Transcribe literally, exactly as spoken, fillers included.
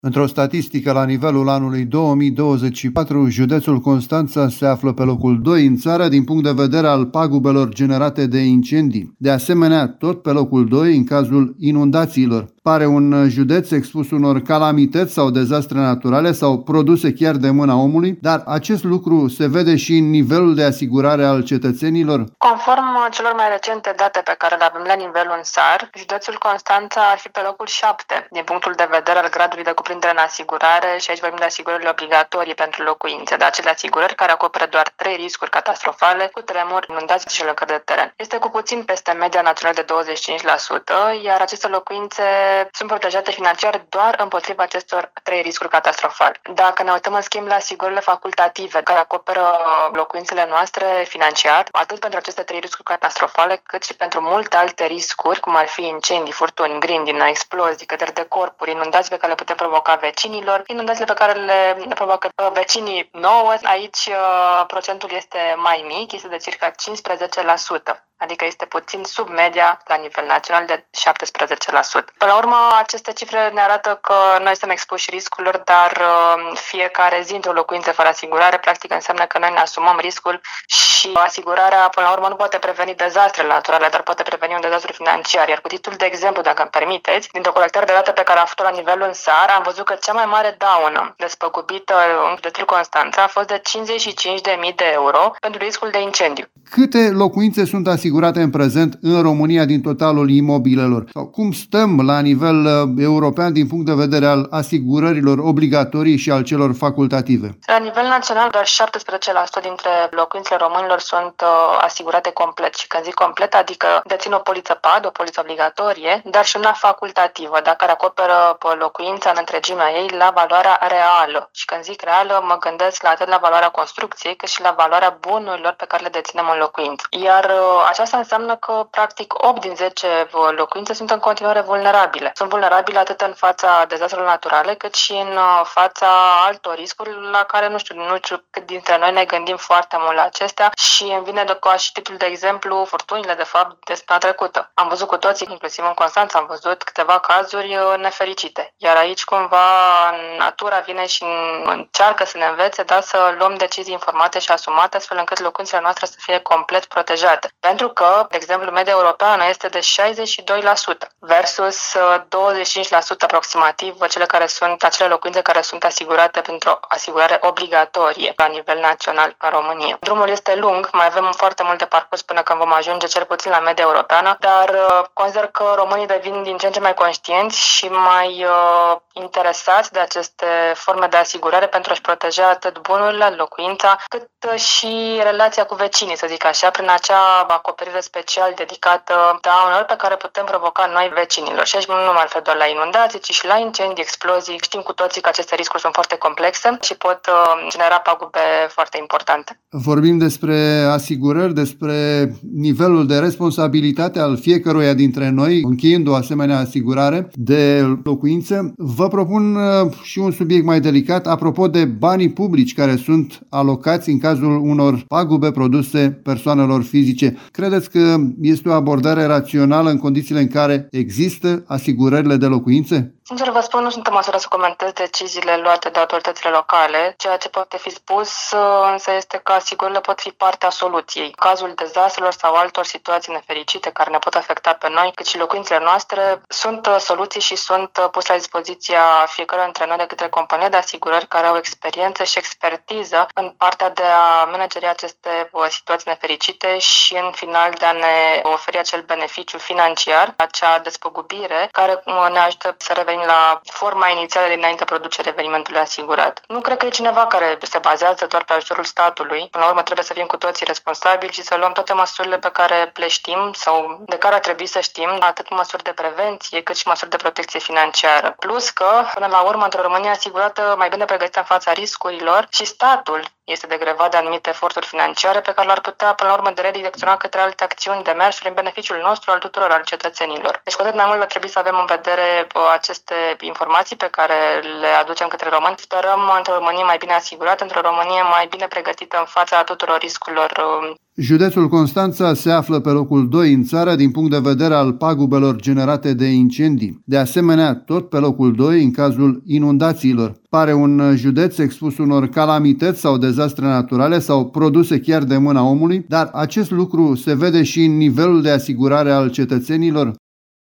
Într-o statistică la nivelul anului două mii douăzeci și patru, județul Constanța se află pe locul doi în țară din punct de vedere al pagubelor generate de incendii. De asemenea, tot pe locul doi în cazul inundațiilor. Pare un județ expus unor calamități sau dezastre naturale sau produse chiar de mâna omului, dar acest lucru se vede și în nivelul de asigurare al cetățenilor. Conform celor mai recente date pe care le avem la nivelul în S A R, județul Constanța ar fi pe locul șapte din punctul de vedere al gradului de cuprindere în asigurare și aici vorbim de asigurările obligatorii pentru locuințe, de acele asigurări care acoperă doar trei riscuri catastrofale, cu tremur, inundații și alunecări de teren. Este cu puțin peste media națională de douăzeci și cinci la sută, iar aceste locuințe sunt protejate financiar doar împotriva acestor trei riscuri catastrofale. Dacă ne uităm în schimb la asigurările facultative care acoperă locuințele noastre financiar, atât pentru aceste trei riscuri catastrofale, cât și pentru multe alte riscuri, cum ar fi incendii, furtuni, grindină, explozii, căderi de corpuri, inundații pe care le putem provoca vecinilor, inundațiile pe care le provoacă vecinii nouă, aici procentul este mai mic, este de circa cincisprezece la sută. Adică este puțin sub media la nivel național de șaptesprezece la sută. Până la urmă, aceste cifre ne arată că noi suntem expuși riscurilor, dar fiecare zi într-o locuință fără asigurare, practic înseamnă că noi ne asumăm riscul și asigurarea, până la urmă, nu poate preveni dezastrele naturale, dar poate preveni un dezastru financiar. Iar cu titlul de exemplu, dacă îmi permiteți, dintr-o colectare de date pe care am făcut-o la nivelul în S A R, am văzut că cea mai mare daună despăgubită în județul Constanța a fost de cincizeci și cinci de mii de euro pentru riscul de incendiu. Câte locuințe sunt asigurate în prezent în România din totalul imobilelor? Sau cum stăm la nivel european din punct de vedere al asigurărilor obligatorii și al celor facultative? La nivel național, doar șaptesprezece la sută dintre locuințele românilor sunt uh, asigurate complet. Și când zic complet, adică dețin o poliță P A D, o poliță obligatorie, dar și una facultativă, dacă care acoperă locuința în întregimea ei la valoarea reală. Și când zic reală, mă gândesc la atât la valoarea construcției, cât și la valoarea bunurilor pe care le deținem în locuință. Iar uh, aceasta înseamnă că, practic, opt din zece locuințe sunt în continuare vulnerabile. Sunt vulnerabile atât în fața dezastrelor naturale, cât și în fața altor riscuri la care, nu știu, nu știu cât dintre noi ne gândim foarte mult la acestea și îmi vine de ca și titlul de exemplu furtunile, de fapt, de săptămâna trecută. Am văzut cu toții, inclusiv în Constanța, am văzut câteva cazuri nefericite. Iar aici, cumva, natura vine și încearcă să ne învețe, dar să luăm decizii informate și asumate, astfel încât locuințele noastre să fie complet protejate. Pentru că, de exemplu, media europeană este de șaizeci și doi la sută versus douăzeci și cinci la sută aproximativ cele care sunt, acele locuințe care sunt asigurate pentru o asigurare obligatorie la nivel național în România. Drumul este lung, mai avem foarte mult de parcurs până când vom ajunge cel puțin la media europeană, dar uh, consider că românii devin din ce în ce mai conștienți și mai uh, interesați de aceste forme de asigurare pentru a-și proteja atât bunurile, locuința, cât uh, și relația cu vecinii, să zic așa, prin acea acoperire special dedicată daunelor pe care putem provoca noi vecinilor. Și aici nu mă refer doar la inundații, ci și la incendii, explozii. Știm cu toții că aceste riscuri sunt foarte complexe și pot uh, genera pagube foarte importante. Vorbim despre asigurări, despre nivelul de responsabilitate al fiecăruia dintre noi, încheiind o asemenea asigurare de locuință. Vă propun uh, și un subiect mai delicat, apropo de banii publici care sunt alocați în cazul unor pagube produse persoanelor fizice. Credeți că este o abordare rațională în condițiile în care există asigurările de locuințe? Sincer vă spun, nu sunt în măsură să comentez deciziile luate de autoritățile locale. Ceea ce poate fi spus însă este că asigurările pot fi partea soluției. În cazul dezastrelor sau altor situații nefericite care ne pot afecta pe noi, cât și locuințele noastre, sunt soluții și sunt puse la dispoziția fiecăruia dintre noi de către companii de asigurări care au experiență și expertiză în partea de a manageri aceste situații nefericite și în final de a ne oferi acel beneficiu financiar, acea despăgubire care ne ajută să revenim la forma inițială dinainte producerea evenimentului asigurat. Nu cred că e cineva care se bazează doar pe ajutorul statului. Până la urmă trebuie să fim cu toții responsabili și să luăm toate măsurile pe care le știm sau de care ar trebui să știm, atât măsuri de prevenție cât și măsuri de protecție financiară. Plus că, până la urmă, într-o Românie asigurată, mai bine pregătită în fața riscurilor, și statul este degrevat de anumite eforturi financiare pe care le-ar putea, până la urmă, de redirecționa către alte acțiuni de mers în beneficiul nostru, al tuturor, al cetățenilor. Deci, cu atât mai mult, trebuie să avem în vedere aceste informații pe care le aducem către români. Sperăm într-o Românie mai bine asigurată, într-o Românie mai bine pregătită în fața tuturor riscurilor Județul Constanța se află pe locul doi în țară din punct de vedere al pagubelor generate de incendii. De asemenea, tot pe locul doi în cazul inundațiilor. Pare un județ expus unor calamități sau dezastre naturale sau produse chiar de mâna omului, dar acest lucru se vede și în nivelul de asigurare al cetățenilor.